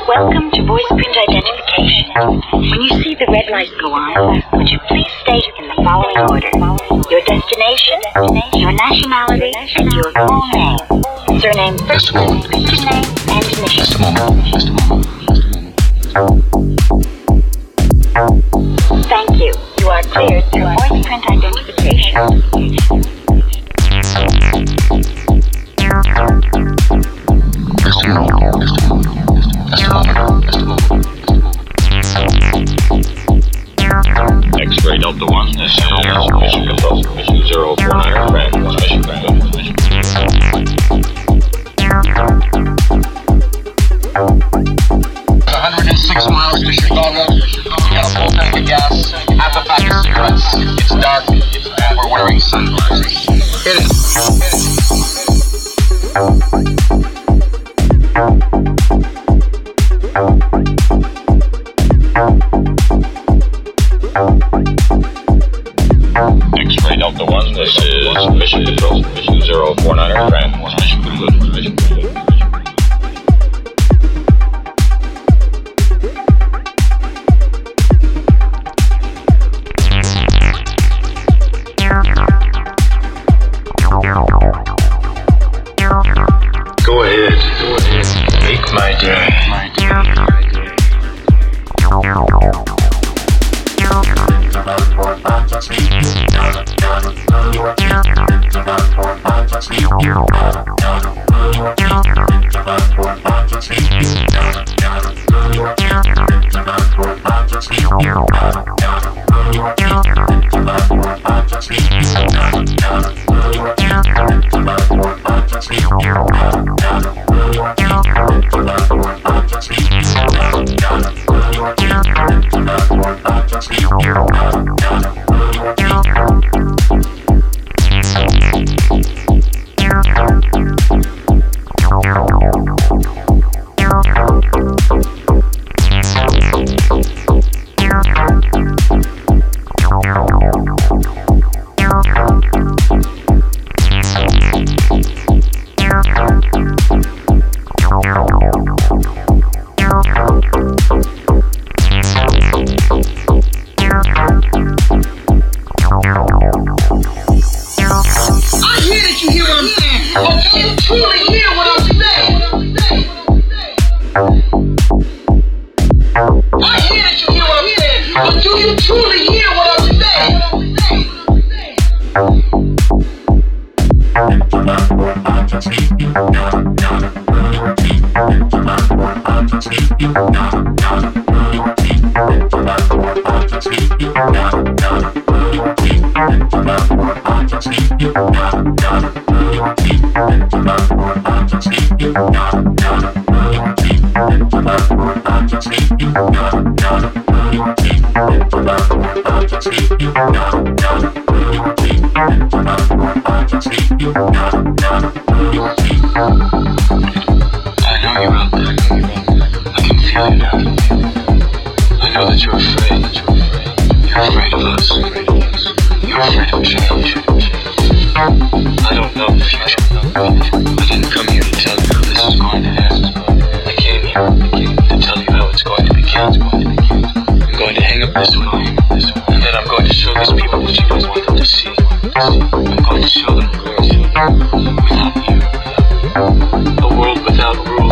Welcome to voice print identification. When you see the red light go on, would you please state in the following order your destination, your nationality, and your full name. Surname first, Christian name, and initial. Just a moment. Thank you. You are cleared through voice print identification. X-ray Delta 1, this is Mission Control. Mission 049, aircraft, mission control. 106 miles to Chicago. We got a full tank of gas, half a pack of cigarettes. It's dark, and we're wearing sunglasses. Hit it. X-ray Delta 1, this is Mission Control. Mission 049, aircraft, mission concluded. Mission concluded. Go ahead. Make my day.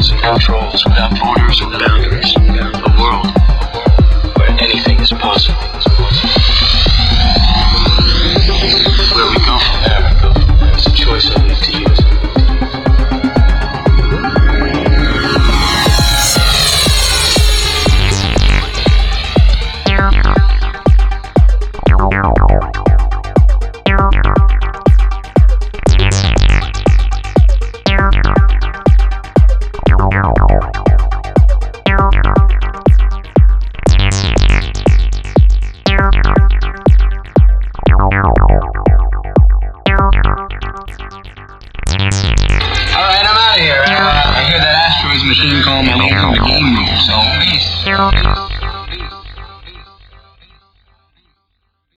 Controls, without borders or boundaries. A world where anything is possible.